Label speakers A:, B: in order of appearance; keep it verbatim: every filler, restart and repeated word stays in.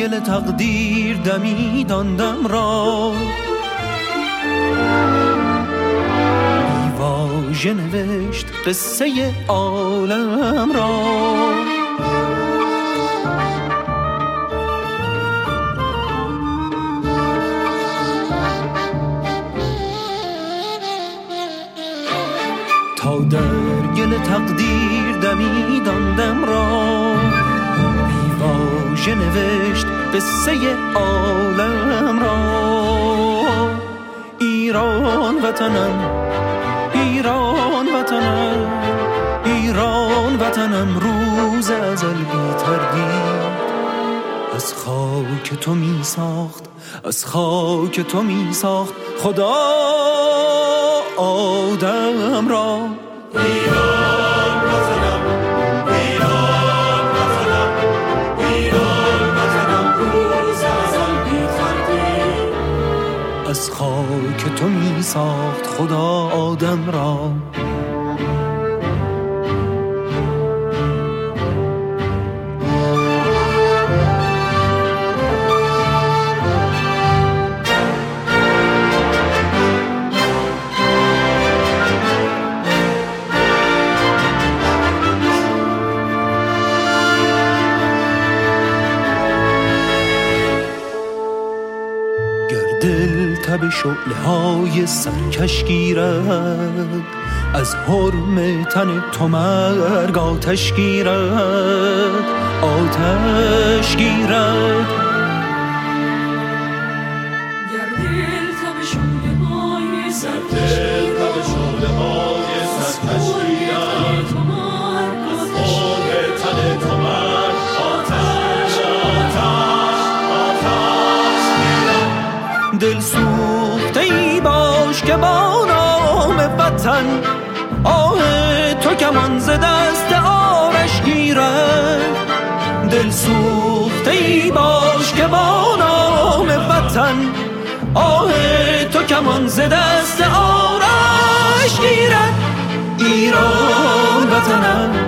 A: گل تقدیر دمیداندم را، بیواژه نوشت قصه عالم را. تا در گل تقدیر دمیداندم را، بیواژه نوشت قصه عالم را. ایران وطنم، ایران وطنم، ایران وطنم روز ازل بی تردید از خاک تو می ساخت، از خاک تو می ساخت خدا آدم را.
B: ایران وطنم، ایران وطنم، ایران وطنم روز ازل بی تردید
A: از خاک تو می ساخت خدا آدم را. دل تب شعله های سرکش گیرد، از حرم تن تو مرگ آتش گیرد، آتش گیرد.
C: گر دل تب شعله های سرکش گیرد، از حرم تن تو مرگ آتش، آتش، آتش گیرد.
A: دل سوخته ای باش که با نام وطن آه تو کمان ز دست آرش گیرد. دل سوخته ای باش که با نام وطن آه تو کمان ز دست آرش گیرد. ایران وطنم،